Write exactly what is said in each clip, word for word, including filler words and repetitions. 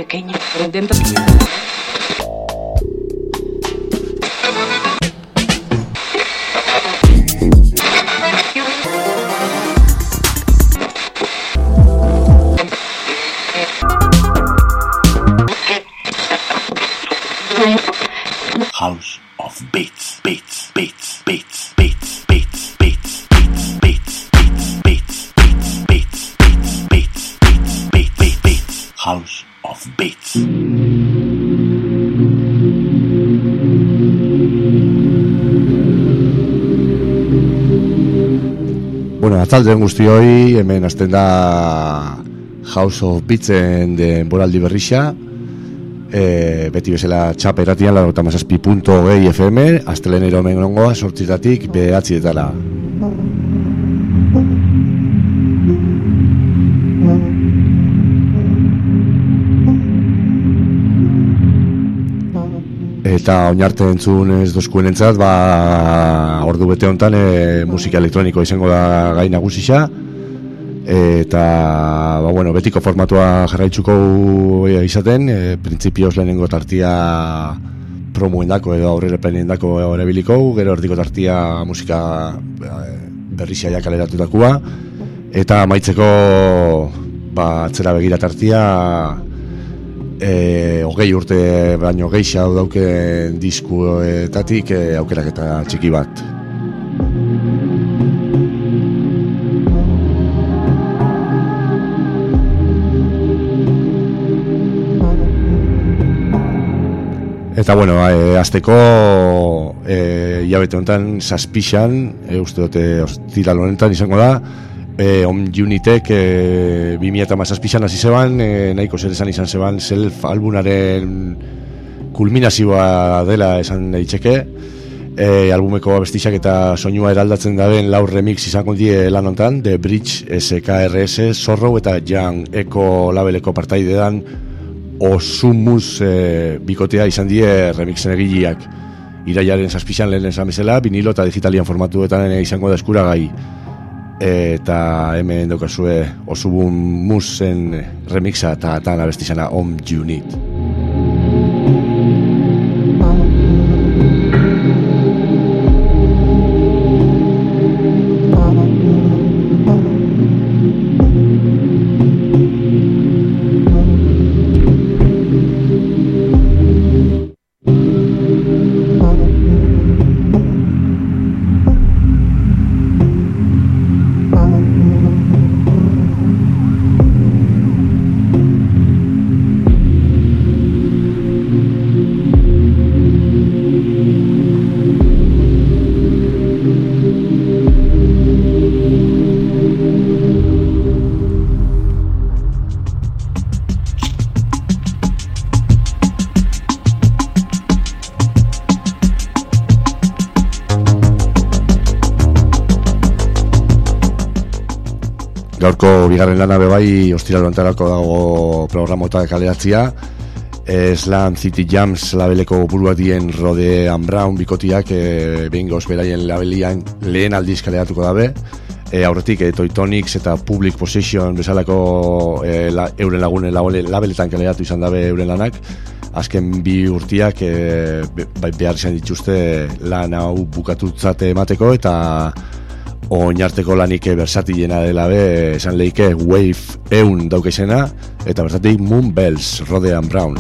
pequeño por dentro. House of Beats, Beats, Beats, Beats, Beats, Beats, Beats, Beats, Beats, Beats, Beats, Beats, Beats, Beats, Beats, Beats, Beats, Beats, House of Beats. Bueno, atzalden guztioi, hemen hasten da House of Beatsen denboraldi berrixa. E, beti bezala txap eratian laurogeita hamazazpi puntu hogei F M, astelenero hemen gongoa, sortzitatik behatzietara. Eta oinarte entzun ez dozkuenentzat, ba, ordu bete honetan e, musika elektroniko izango da gai nagusisa. Eta ba, bueno, betiko formatua jarraitzuko izaten, e, printzipioz lehenengo tartia promoendako edo aurrerapeniendako erabiliko, gero erdiko tartia musika berrizia ja kaleratutakoa, eta amaitzeko ba, atzera begira tartia e, hogei urte baino geixa dauken diskuetatik e, aukeraketa txiki bat. Eta bueno, e, azteko e, hilabete honetan zazpixan, e, uste dute ostiral honetan izango da, e, Om Unitek e, bi mila hamazazpixan hasi zeban, e, nahiko zer esan izan zeban self albumaren kulminazioa dela esan daiteke. E, albumeko abestixak eta soinua eraldatzen daben lau remix izango die lan honetan, The Bridge, S K R S, Zorro eta Young Eko labeleko partaidean Osumus e, bikotea izan die remixen egileak. Irailaren zazpixan lehen esan bezala, vinilo eta digitalian formatuetan izango da eskuragai. Eta hemen daukazue Osumusen remixa eta tan abestizana Om Unit. Gaurko bigarren lana bebai ostiral bantarako dago programota kaleratzia. e, Slam City Jams labeleko buruak dien Rode and Brown bikotiak e, behin goz beraien labelian lehen aldiz kaleratuko dabe. E, aurretik e, Toytonics eta Public Possession bezalako e, la, euren lagunen labeletan kaleratu izan dabe euren lanak. Azken bi urtiak e, be, behar izan dituzte lan hau bukatutzate emateko eta oinarteko lanik bersatilena dela be, esan lehike Wave eun daukezena, eta bertatik Moon Bells, Rode and Brown.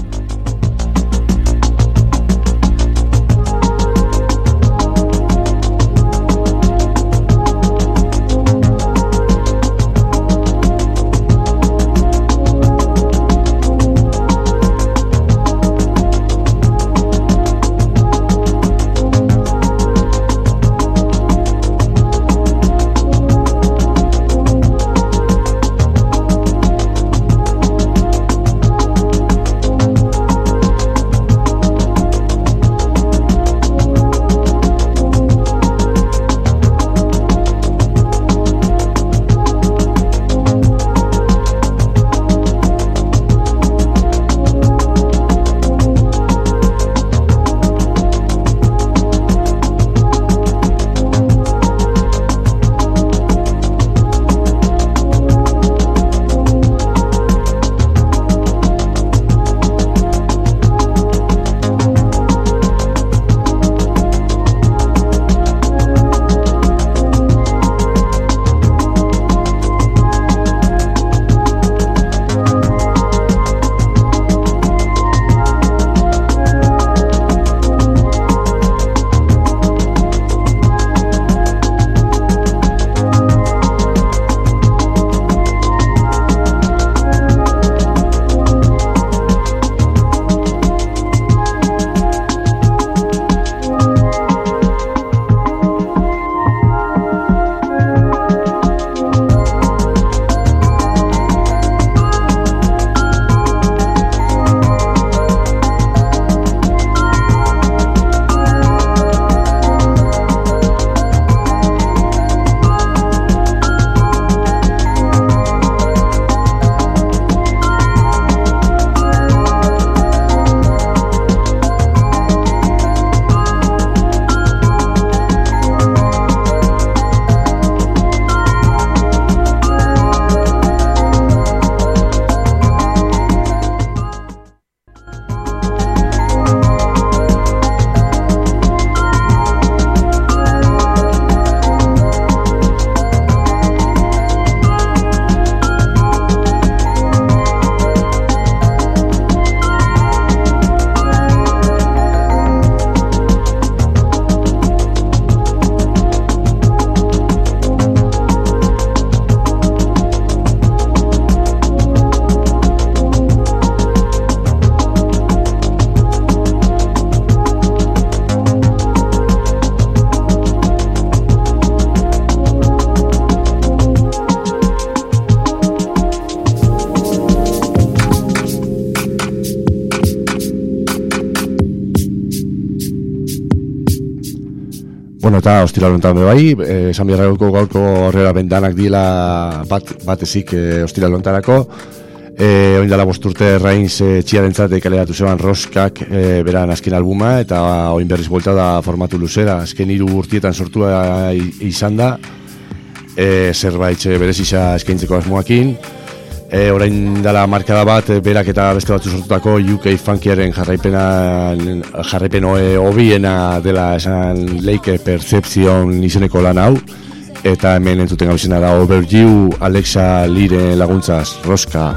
Bueno, eta ostira lontan be bai, eh, esan biharrako gaurko horrela bendanak dila bat, batezik eh, ostira lontarako. Eh, oin dela bosturte Reins eh, txiarentzat kaleratu zeban Roskak eh, beran azken albuma, eta oin berriz buelta da formatu luzera. Azken hiru urtietan sortua izan da, eh, zerbait berezisa eskaintzeko asmoakin. E, orain dela markada bat, berak eta beste batzu sortutako U K funkiaren jarraipena jarraipen hobiena dela esan Lake Perception izeneko lan hau, eta hemen entzuten gauzena da Overdue Alexa Lire laguntzaz Roska.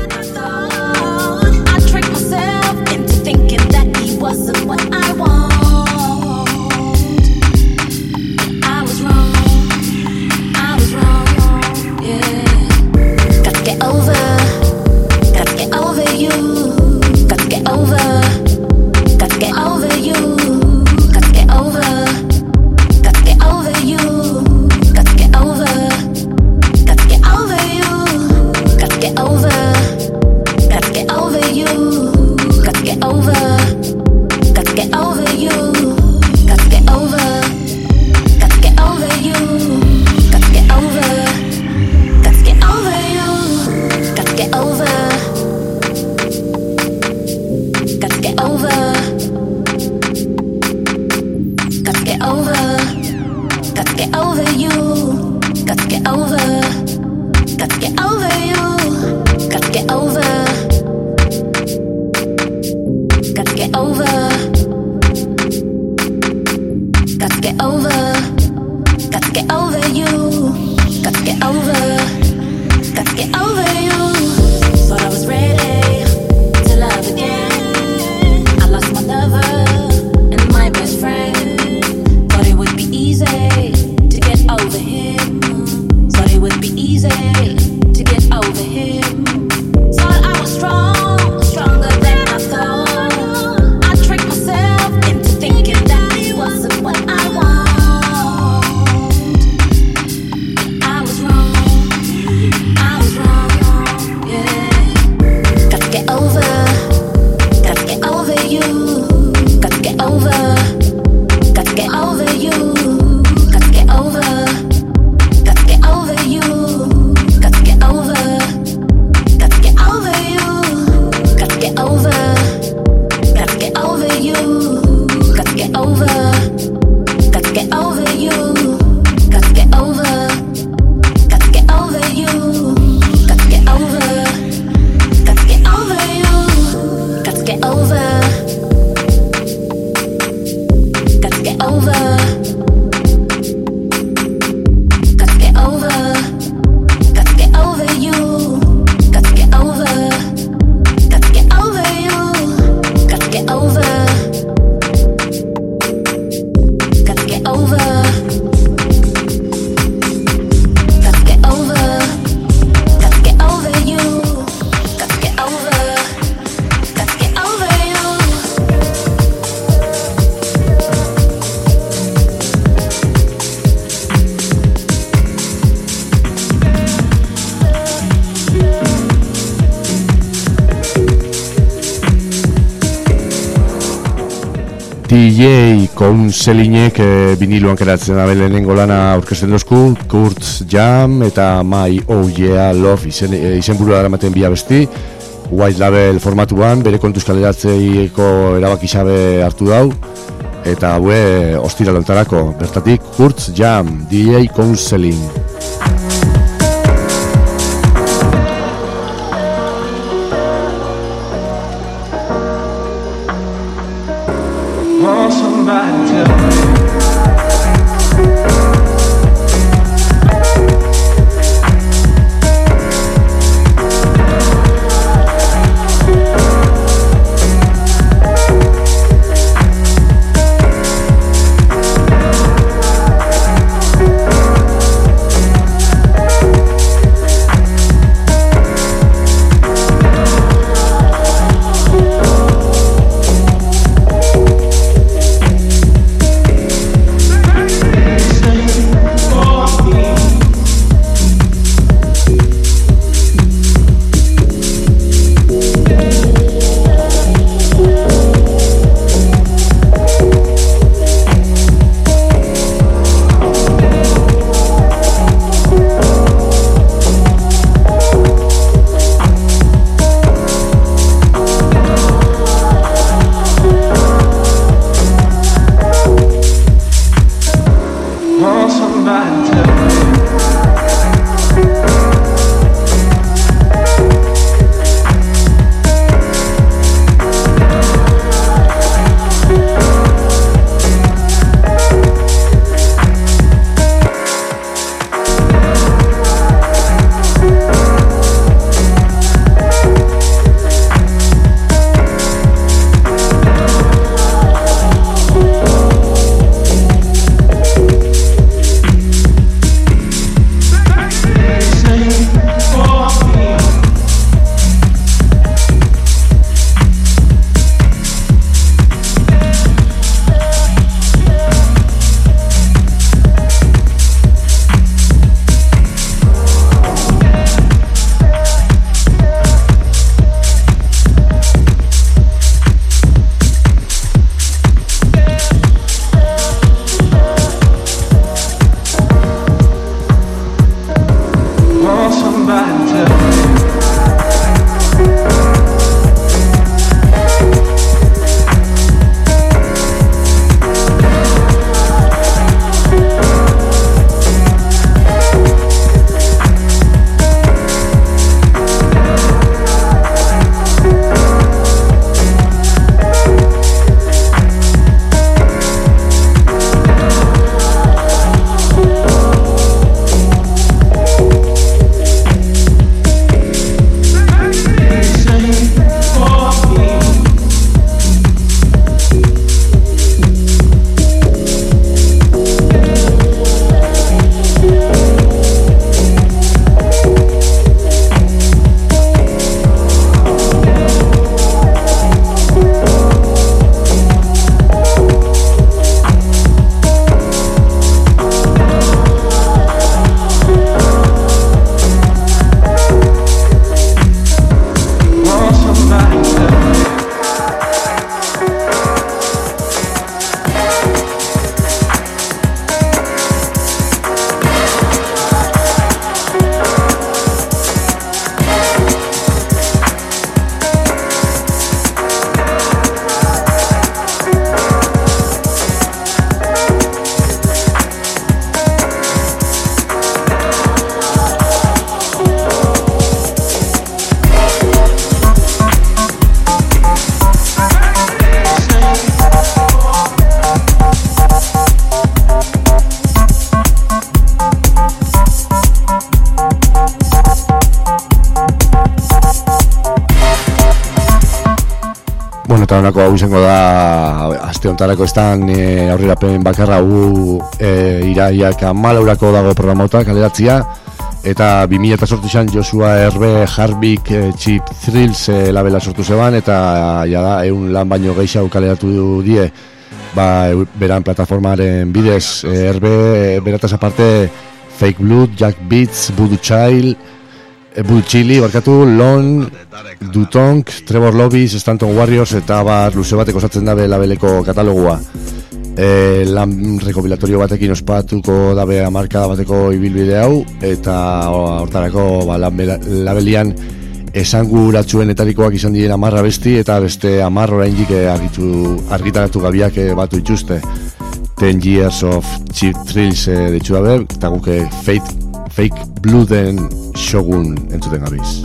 D J Counselinek e, biniluan keratzen da lehenengo lana aurkezten dozku, Kurtz Jam eta My Oh Yeah Love izen, e, izen burua daramaten bi abesti, White Label formatuan, bere kontuz kaleratzeiko erabakisabe hartu dau, eta haue ostira lontarako, bertatik Kurtz Jam, D J Counseling. Want somebody to tell me Bueno, eta honako hau izango da aste hontarako estan e, aurrerapen bakarra hau e, iraiak amalaurako dago programota kaleratzia, eta bi mila zortzian Joshua Herbe Harbik e, Cheap Thrills e, labela sortu zeban, eta ja da eun lan baino gehiago kaleratu die ba, beran plataformaren bidez. e, Herbe e, berataz aparte Fake Blood, Jack Beats, Voodoo Child, Voodoo Chili, barkatu, Lon, Dutong, Trevor Lobbies, Stanton Warriors, eta bar luze batek osatzen dabe labeleko katalogua. E, lan rekopilatorio batekin ospatuko dabe hamarkada bateko ibilbide hau, eta hortarako ba, labelian esanguratsuen-etarikoak izan diren hamarra besti, eta beste hamar oraindik argitu, argitaratu gabiak batu ituzte. Ten Years of Cheap Thrills e, ditxu dabe, eta guke Fate Fake Blooden Shogun entzuten gabiz.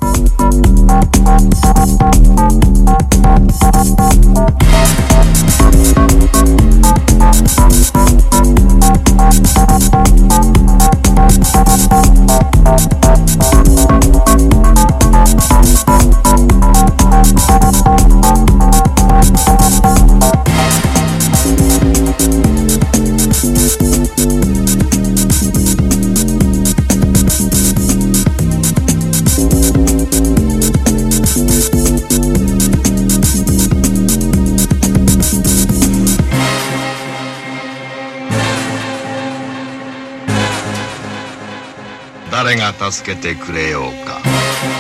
誰が助けてくれようか。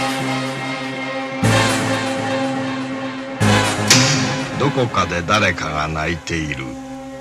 どこかで誰かが泣いている。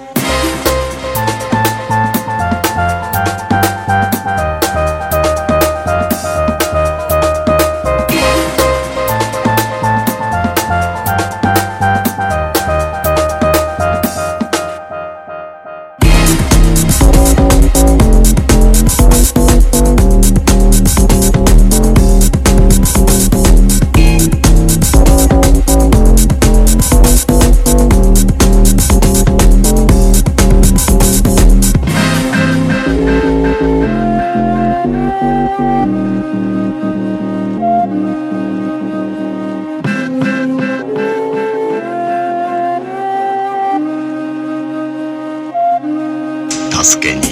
助けに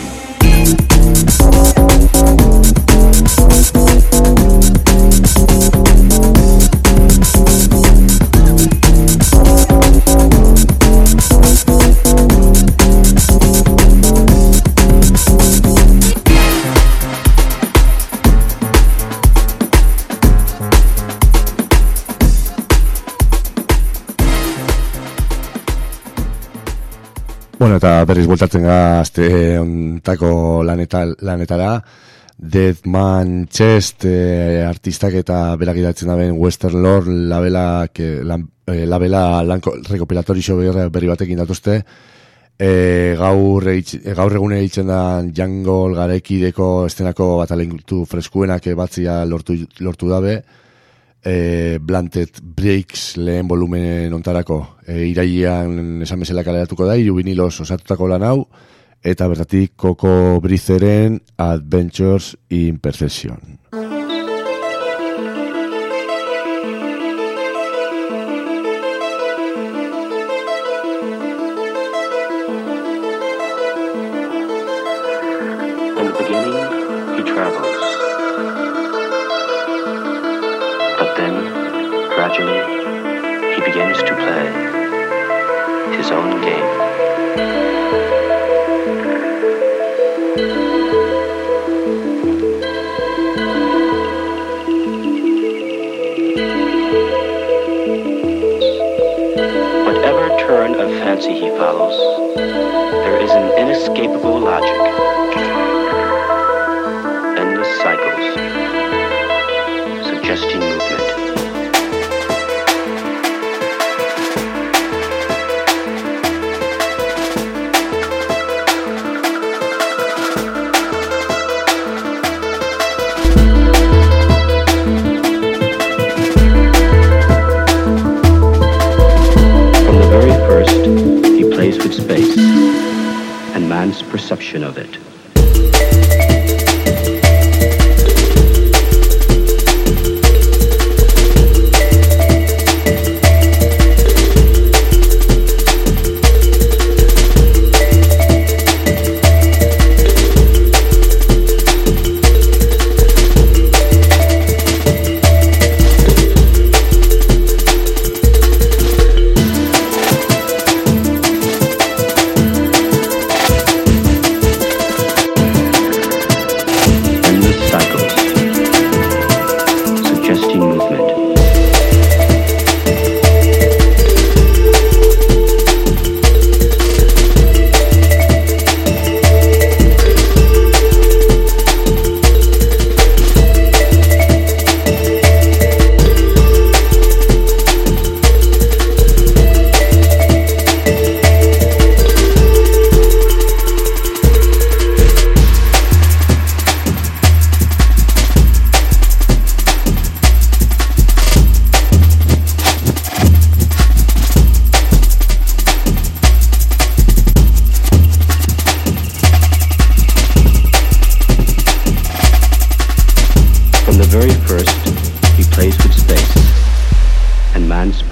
Bueno, eta berriz bueltatzen ga azte ontako laneta, lanetara. Deadman Chest e, artistak eta berak idatzen daben Western Lord labela, que, lan, e, labela lanko rekopilatorio berri batekin datuzte. E, gaur, eitz, gaur egune eitzen da Jungle Garekideko estenako batalentu freskuenak batzia lortu, lortu dabe. E, Blunted Breaks lehen volumenen ontarako e, irailean esan bezala kaleratuko da, hiru vinilos osatutako lan hau, eta bertatik Coco Brizeren Adventures in Perfection. In the beginning, he travels. But then, gradually, he begins to play his own game. Whatever turn of fancy he follows, there is an inescapable logic. Endless cycles, suggesting movement. From the very first, he plays with space and man's perception of it.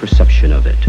perception of it.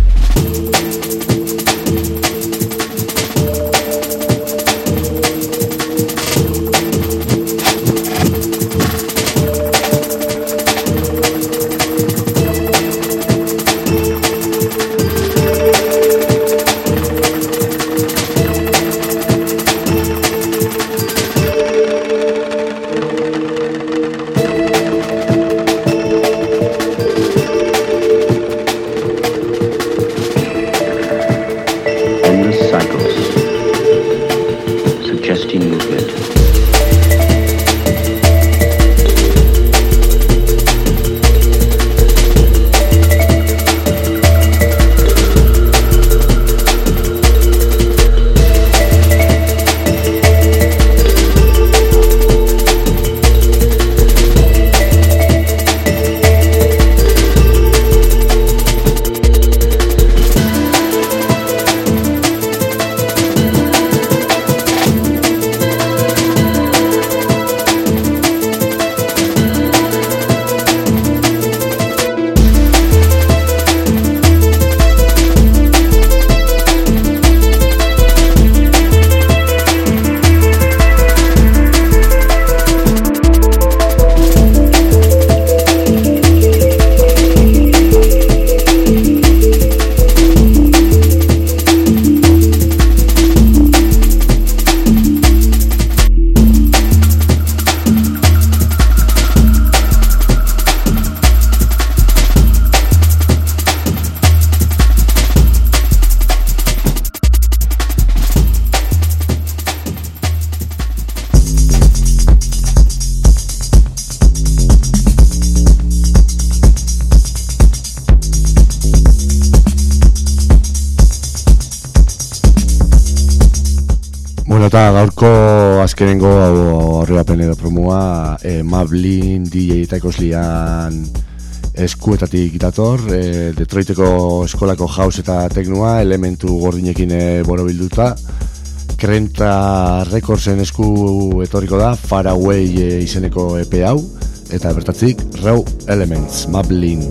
Eta gaurko azkenengo aurrerapen edo promua e, Mablin D J eta ekoslian eskuetatik dator, e, Detroiteko eskolako house eta teknoa elementu gordinekin e, borobilduta. Krenta Recordsen esku etorriko da Faraway e, izeneko E P hau, eta bertatzik Raw Elements, Mablin.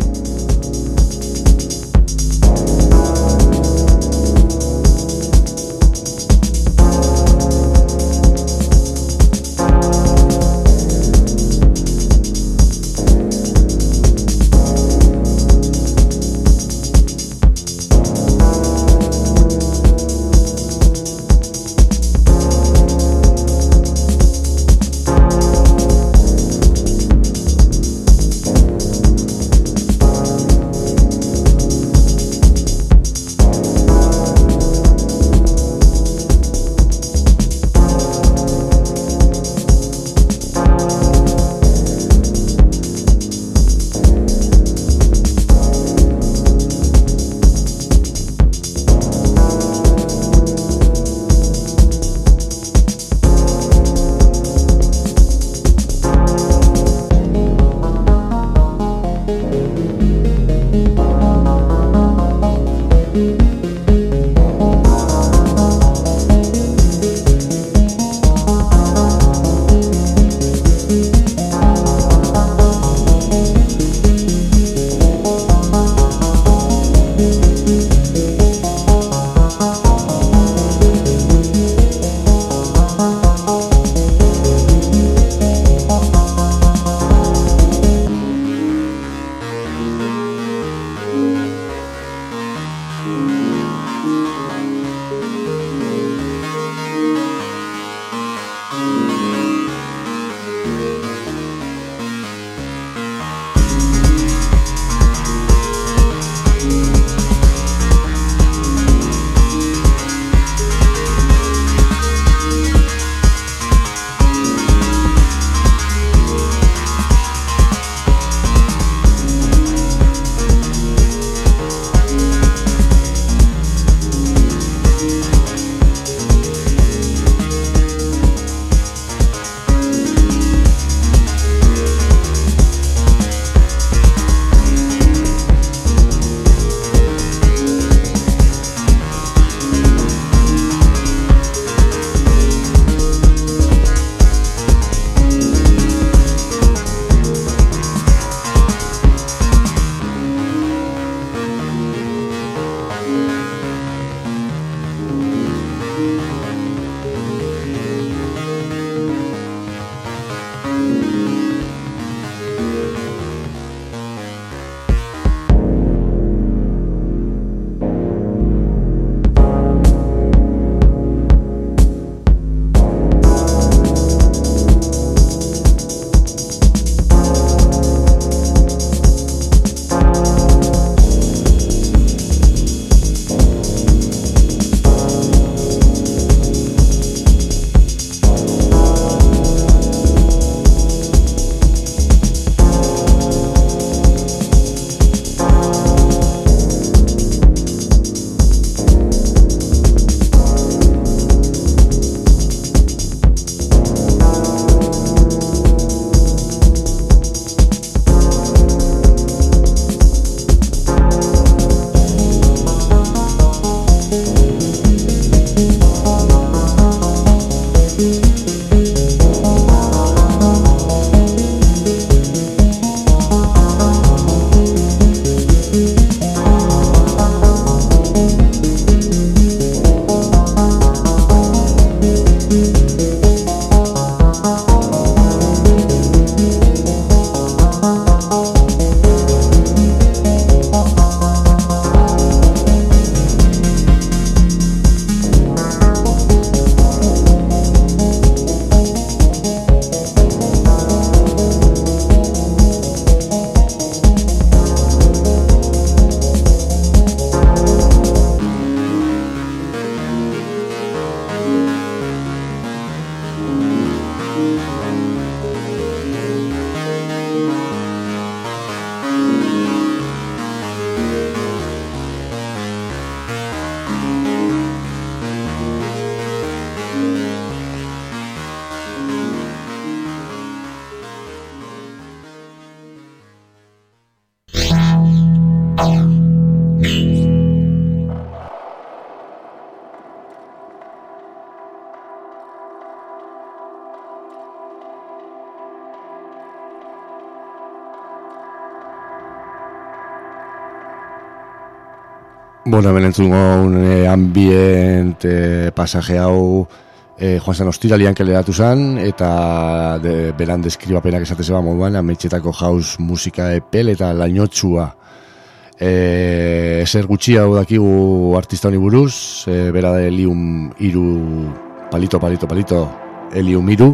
Bueno, hemen entzungo un eh, ambient eh, pasaje hau eh, joan zen ostiralian kaleratu zen, eta de, beran deskribapenak esate zeba moduan, ametxetako house musika epel eta lainotsua. Eh, eser gutxi hau dakigu artista honi buruz, eh, bera da Helium iru, palito, palito, palito, Helium iru.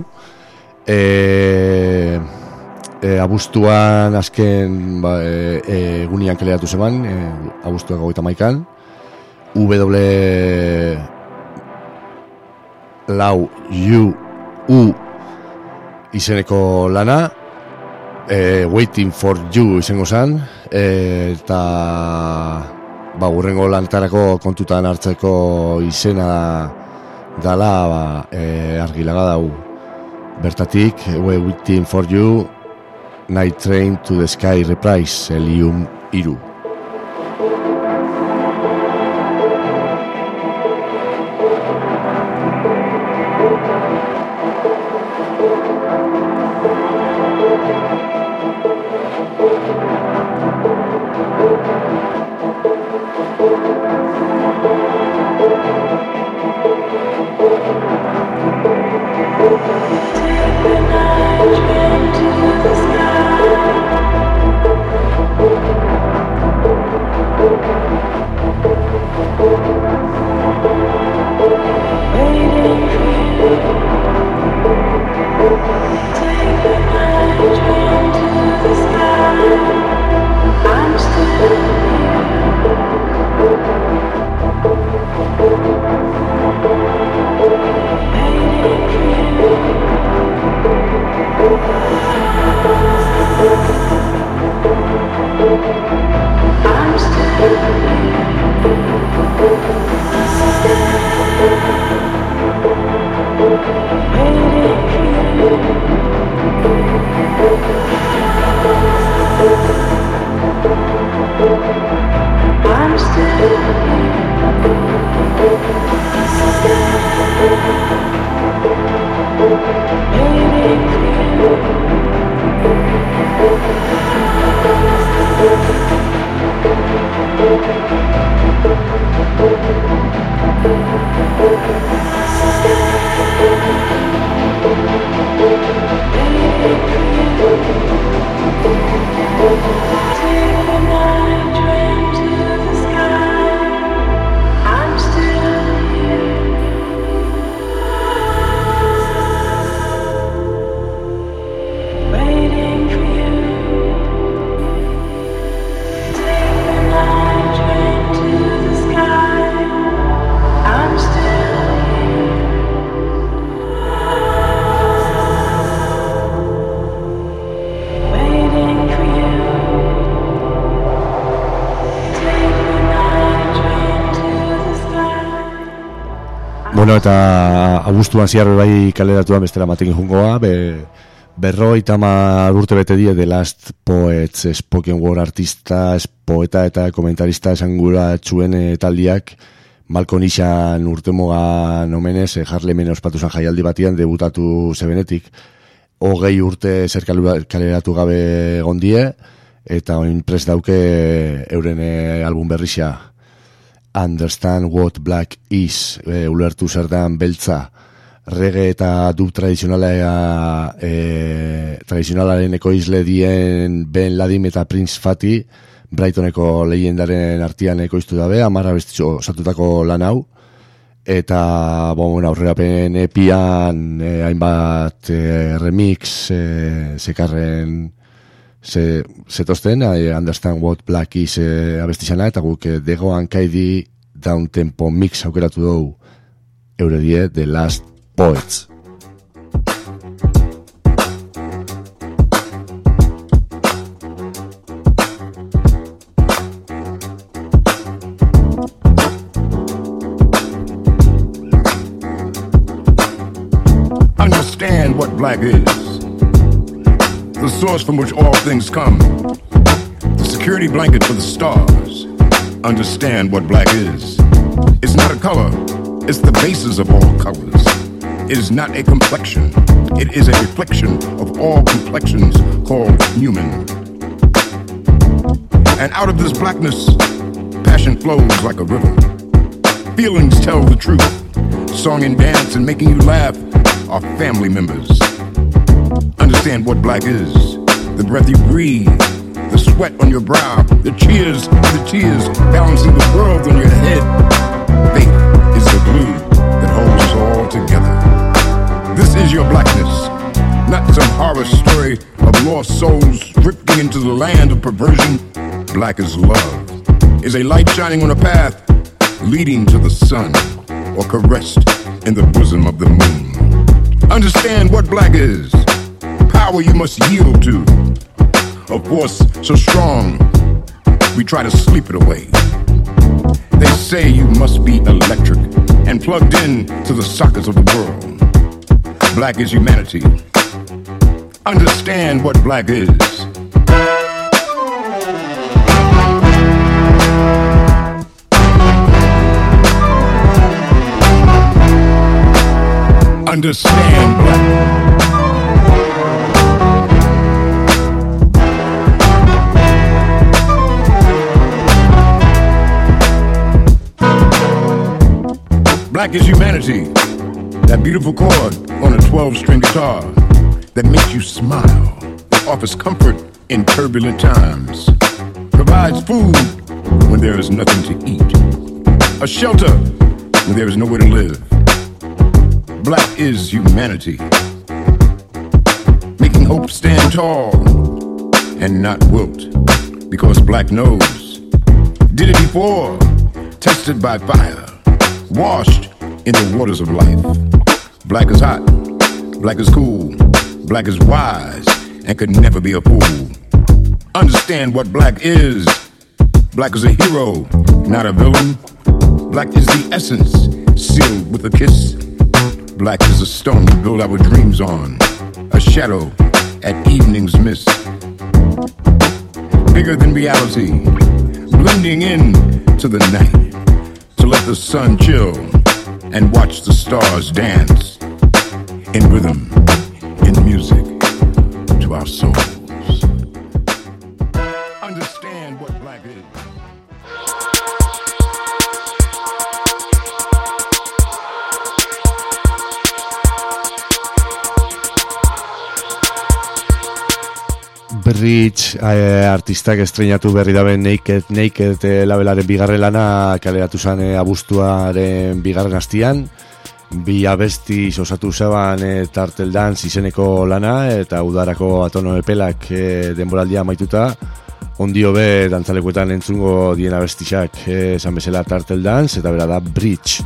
Eh, E, abuztuan azken ba, e, e, egunian kaleratu zeban, e, abuztuak goita maikan, W lau U U izeneko lana, e, Waiting for You izango zen, e, eta ba, urrengo lantarako kontutan hartzeko izena dala ba, e, argilaga dau. Bertatik, Waiting for You, Night Train to the Sky Reprise, Helium iru. Bueno, eta abuztuan ziarro bai kaleratuan bestera maten jungoa, be, berrogeita hamar urte bete die The Last Poets, spoken word artista, poeta eta komentarista esangura txuen e, taldiak, Malcolm Ishan urtemogan omenez, e, Harlemen ospatu zan jaialdi batian, debutatu zebenetik, hogei urte zer kaleratu gabe gondie, eta oin prest dauke euren e, album berrisa, Understand What Black Is, e, ulertu zer dan beltza, reggae eta dub tradizionala e, tradizionalaren ekoizle dien Ben Ladim eta Prince Fatty, Brightoneko lehiendaren artian ekoiztu dabe, amarra bestitxo osatutako lan hau, eta bon, aurrerapen epian e, hainbat e, remix e, sekarren Se, zetozten, I Understand What Black Is e, abestizana, eta guk e, Dego Ankaidi Down Tempo Mix aukeratu dugu eure die The Last Poets. Understand what black is. The source from which all things come. The security blanket for the stars. Understand what black is. It's not a color. It's the basis of all colors. It is not a complexion. It is a reflection of all complexions called human. And out of this blackness, passion flows like a river. Feelings tell the truth. Song and dance and making you laugh are family members. Understand what black is. The breath you breathe, the sweat on your brow, the cheers, the tears balancing the world on your head. Faith is the glue that holds us all together. This is your blackness, not some horror story of lost souls drifting into the land of perversion. Black is love, is a light shining on a path leading to the sun, or caressed in the bosom of the moon. Understand what black is. Power you must yield to. A force so strong, we try to sleep it away. They say you must be electric and plugged in to the sockets of the world. Black is humanity. Understand what black is. Understand black. Black is humanity. That beautiful chord on a twelve-string guitar that makes you smile, that offers comfort in turbulent times, provides food when there is nothing to eat, a shelter when there is nowhere to live. Black is humanity, making hope stand tall and not wilt, because black knows, did it before, tested by fire, washed in the waters of life. Black is hot, black is cool, black is wise, and could never be a fool. Understand what black is. Black is a hero, not a villain. Black is the essence, sealed with a kiss. Black is a stone we build our dreams on, a shadow at evening's mist. Bigger than reality, blending in to the night, to let the sun chill and watch the stars dance in rhythm, in music, to our souls. Understand what black is. Bridge eh, artistak estrenatu berri dabe Naked, Naked eh, labelaren bigarren lana kaleratu zen eh, abuztuaren bigarren hastian. Bi abesti osatu zeban eh, Turtle Dance izeneko lana eta udarako atono epelak eh, denboraldia amaituta. Ondio be dantzalekuetan entzungo dien abestiak eh, esan bezala Turtle Dance eta bera da Bridge.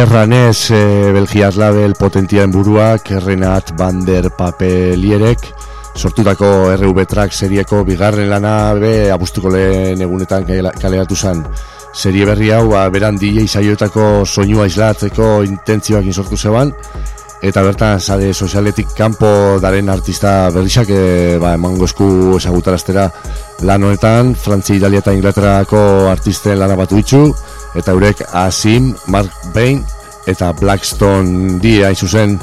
Erranez, e, Belgiar label potentiaren buruak, Renat van der Papelierek, sortutako R V Track serieko bigarren lana be abuztuko lehen egunetan kaleratu zen. Serie berri hau, ba, beran D J saioetako soinua islatzeko intentzioak sortu zeban, eta bertan sare sozialetik kanpo daren artista berrizak e, ba, emango esku ezagutaraztera lan honetan. Frantzia, Italia eta Inglaterrako artisten lana batu ditzu, eta eurek Asim, Mark Bain eta Blackstone die hain zuzen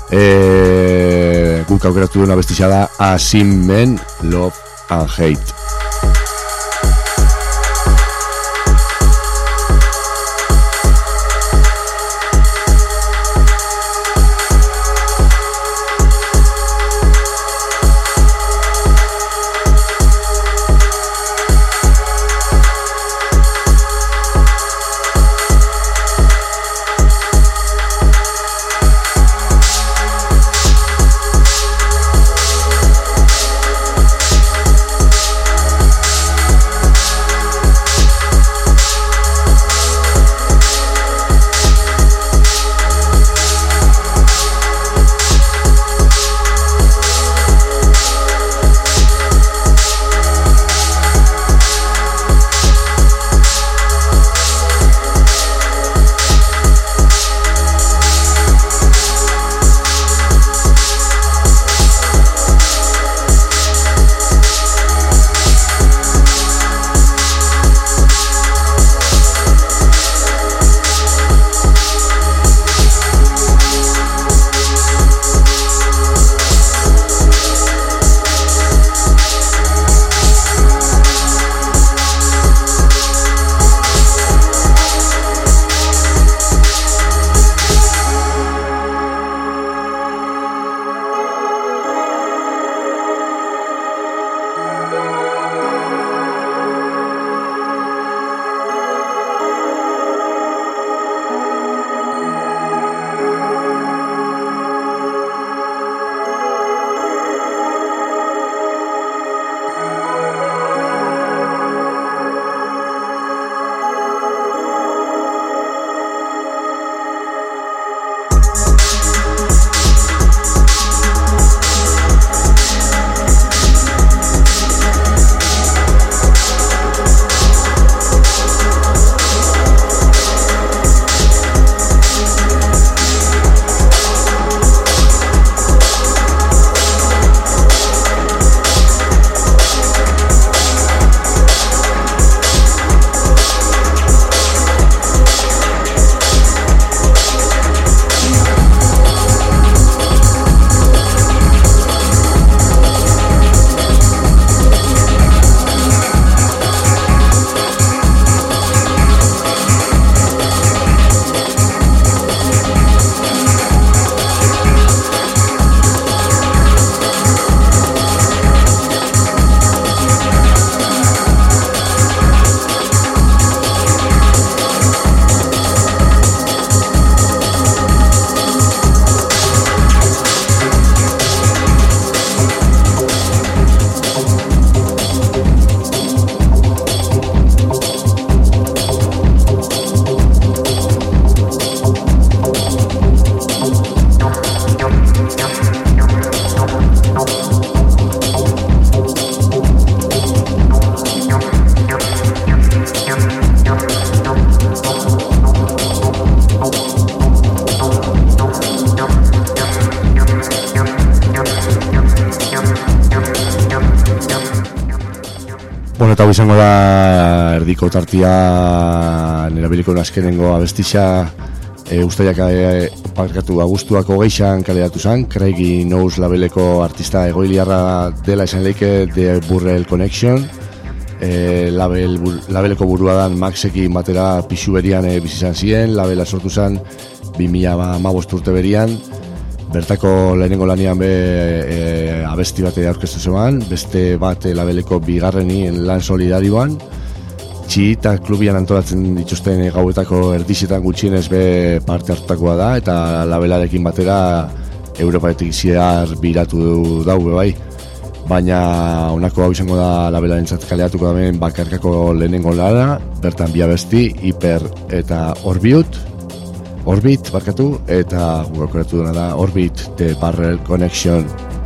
e, guk aukeratu duen abestia da Asim Men, Love and Hate. Bueno, eta hau izango da erdiko tartia nerabiliko azkenengo abestisa e, ustaiak e, parkatu agustuako geixan kaleratu zan. Craigie Knows labeleko artista egoiliarra dela esan leike The Burrell Connection. E, label, bur, labeleko burua dan Maxekin batera pixu berian e, bizizan ziren. Labela sortu zan bi mila hamabost urte berian. Bertako lehenengo lanian be e, abesti bate aurkeztu zeban, beste bat e, labeleko bigarrenien lan solidarioan. Txita klubian antolatzen dituzten e, gauetako erdizetan gutxienez be parte hartutakoa da, eta labelarekin batera Europaetik zehar biratu dau be bai. Baina honako hau izango da labelarentzat kaleratuko damen bakarkako lehenengo lana, bertan bi abesti, Hiper eta Orbiut. Orbit, barkatu, eta gurekoratu duna da Orbit, The Barrel Connection.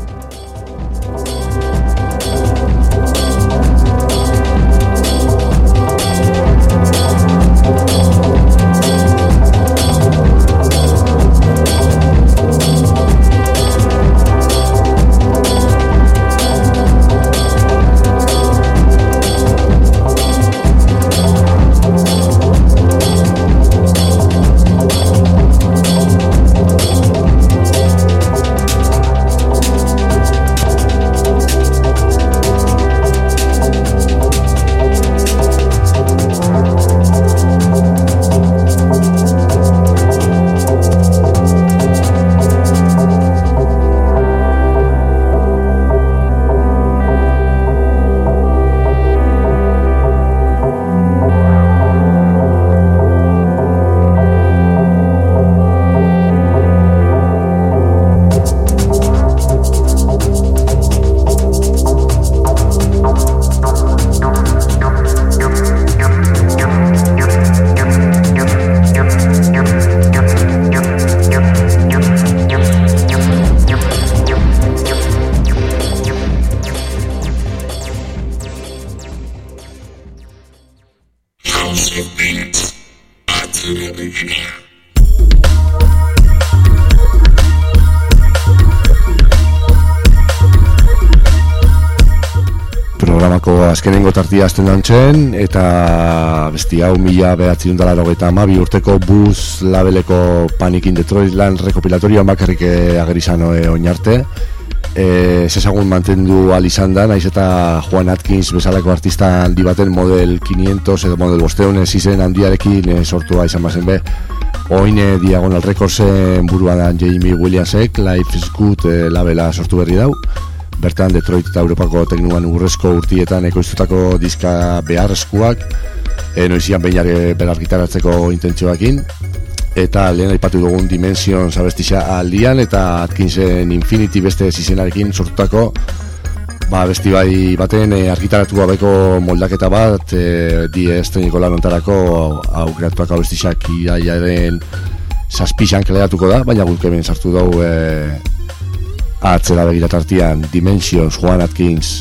Programako azkenengo tartia azten dantzen, eta besti hau mila behatziun dala rogeita amabi urteko Buzz labeleko Panic in Detroitland rekopilatorioan bakarrik agerizan oinarte. E, zezagun mantendu alizan da, naiz eta Juan Atkins bezalako artista handi baten model quinientos edo model bosteun ez izen handiarekin e, sortua izan bazen be. Oin e, Diagonal Recordsen burua da Jamie Williamsek, Life is Good e, labela sortu berri dau. Bertan Detroit eta Europako teknuan urrezko urtietan ekoiztutako diska beharrezkoak, e, noizian behinare berar gitaratzeko intentzioakin, eta lehen aipatu dugun Dimensions abestisa aldian, eta Atkinsen Infinity beste zizenarekin sortutako ba, besti bai baten e, argitaratu gabeko moldaketa bat, e, di estreniko lanontarako aukeratuak abestisak iraiaren zazpixan kaleratuko da, baina guk hemen sartu dugu e, atzera begiratartian Dimensions, Juan Atkins.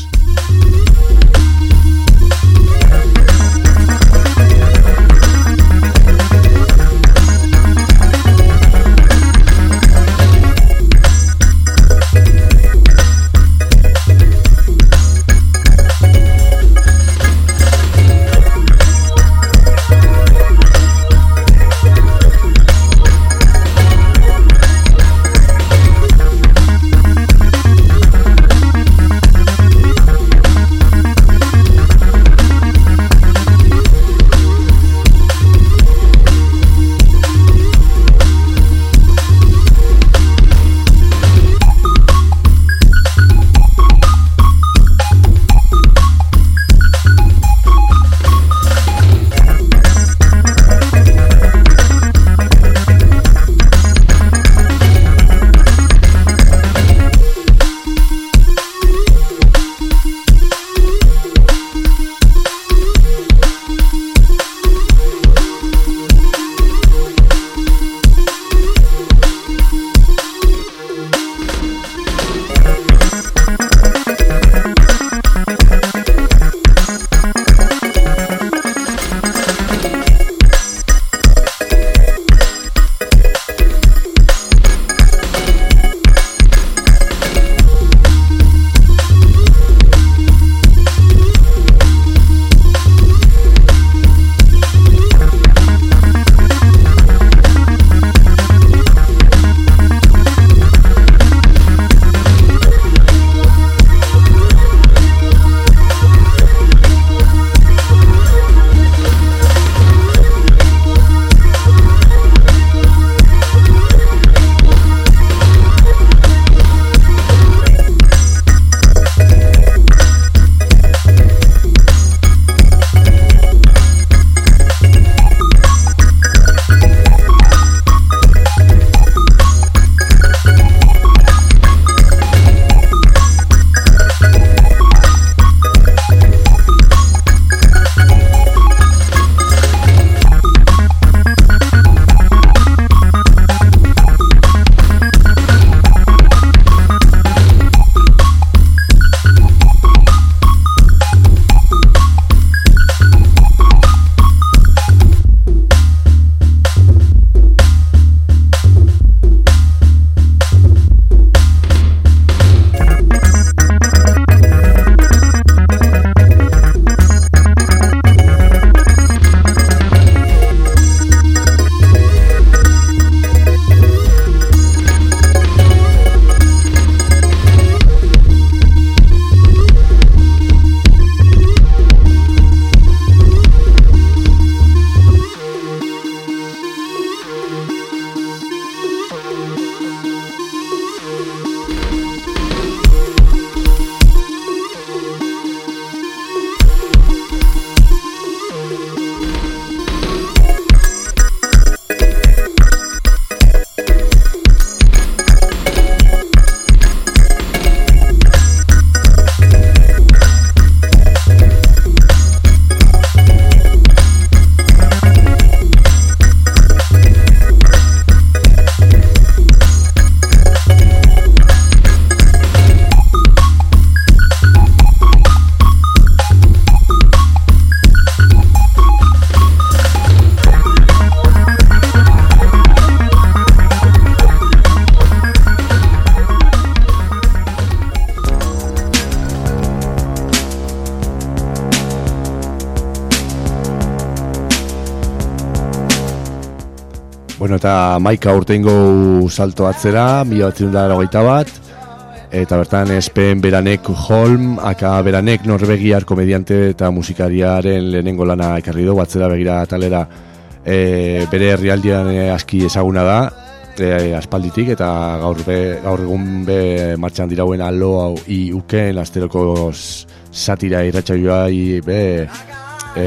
Bueno, eta maika urteingo salto atzera, mila batzirun da hogeita bat, eta bertan Espen Beranek Holm, aka Beranek norbegiar komediante eta musikariaren lehenengo lana ekarri du, atzera begira talera e, bere herrialdean e, aski ezaguna da, e, aspalditik, eta gaur, be, gaur egun be martxan dirauen alo hau i uken, asteroko satira irratsaioa i be e,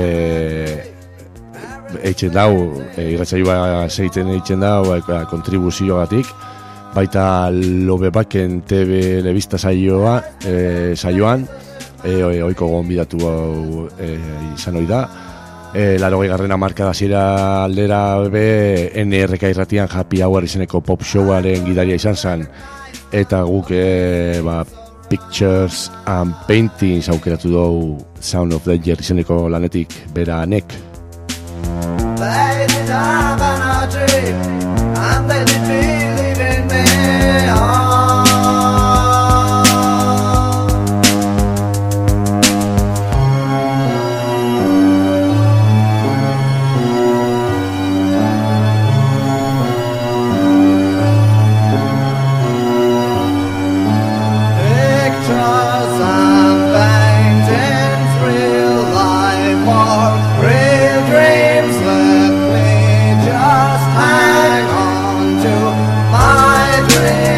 eitzen dau, e, irratsaioa zeiten eitzen dau, e, kontribuzioagatik, baita Lobe Baken T V Lebista saioa, e, saioan, e, oiko gonbidatu hau e, izan hori da. E, Larogei garrena marka dasiera aldera be N R K irratian Happy Hour izeneko pop showaren gidaria izan zen, eta guk e, ba, Pictures and Paintings aukeratu dugu Sound of Danger izeneko lanetik Beranek. They did have an dream, and they did believe in me. Oh. Pictures and paintings, real life or real dreams. Let me just hang on to my dream.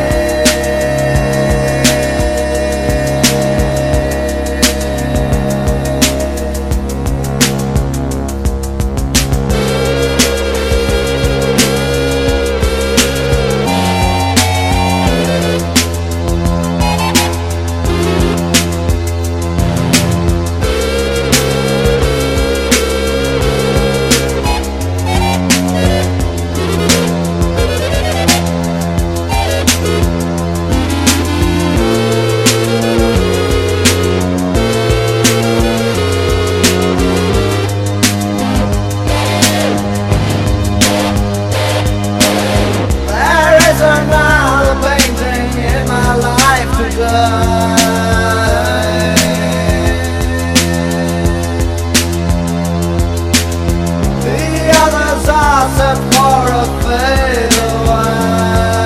There is another painting in my life today. The others are set for a fade away.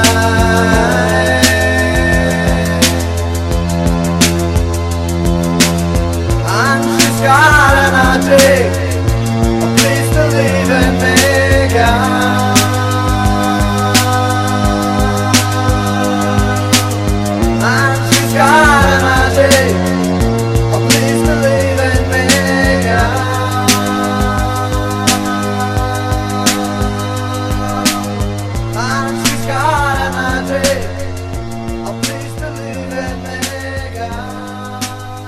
And she's got an idea. Please believe in me, girl. And she's got an idea. Please believe in me, girl. And she's got an idea. Please believe in me, girl.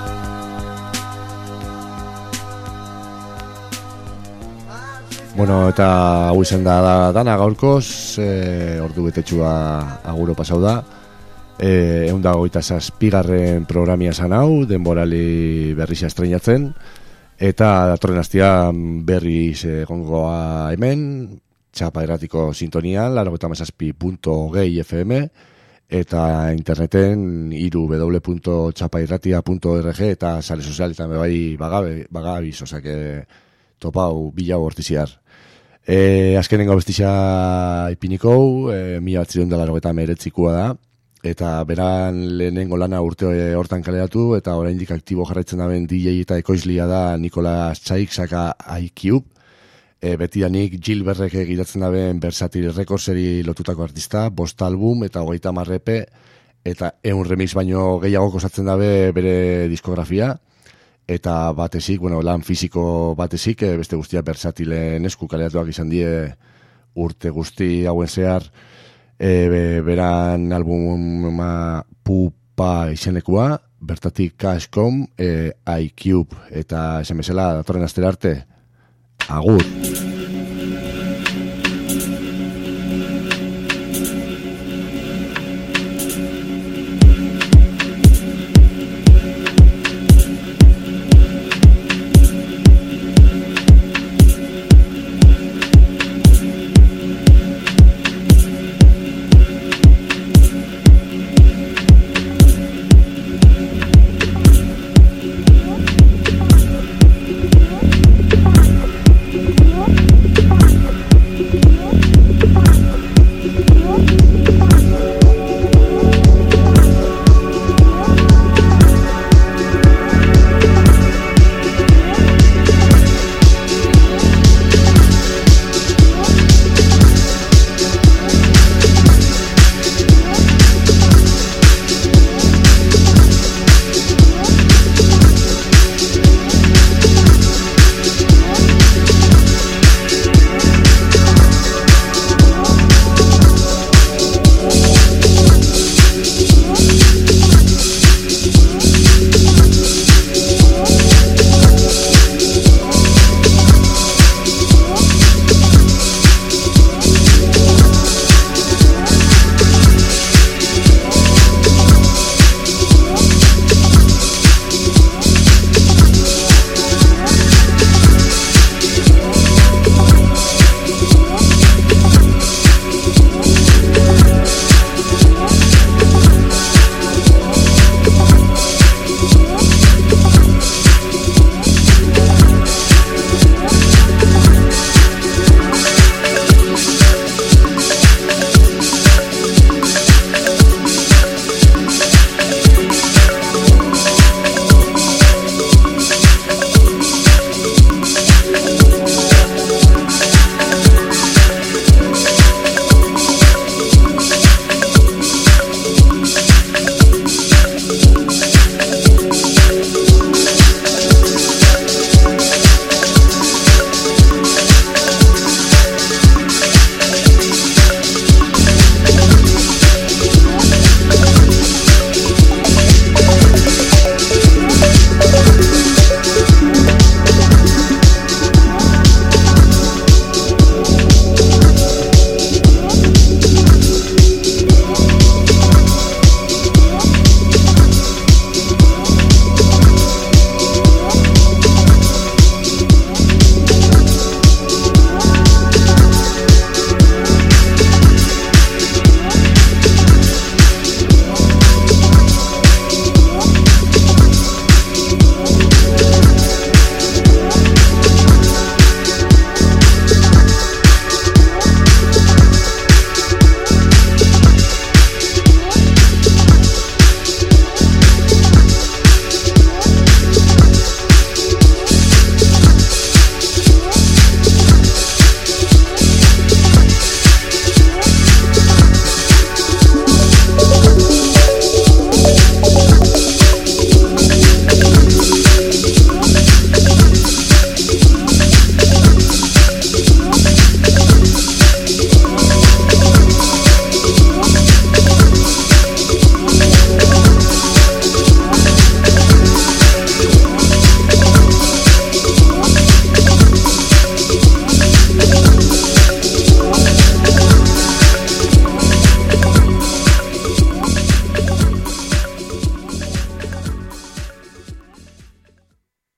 Bueno, eta hau izan da, da dana gaurkoz, e, ordu betetxua aguro pasau da. E, egun da goita zazpigarren programia zan hau, denborali berriz estreinatzen, eta datorren astean berriz egongoa hemen, Txapa Irratiko sintonian, laurogeita hamazazpi puntu hogei F M, eta interneten w w w punto txapairratia punto org, eta sare sozialetan bai bagabe, bagabiz, osea que topau bilau hortiziar. E, azkenengo bestisa ipiniko, e, mila batzireun dela laurogeita hemeretzikoa da, eta beran lehenengo lana urte hortan kaleratu, eta oraindik aktibo jarraitzen daben D J eta ekoizlia da Nicolas Chaixaka iCube, e, betidanik Gilberrek egitatzen daben Versatil Recordseri lotutako artista, bost album eta hogeita hamar E P, eta ehun remix baino gehiago osatzen dabe bere diskografia, eta batezik, bueno, lan fisiko batezik, e, beste guztia Versatilen esku kaleratuak izan die urte guzti hauen zehar, e, be, beran albuma Pupa izenekua, bertatik Cash punto com, e, iCube, eta esan bezala datorren astera arte, agur.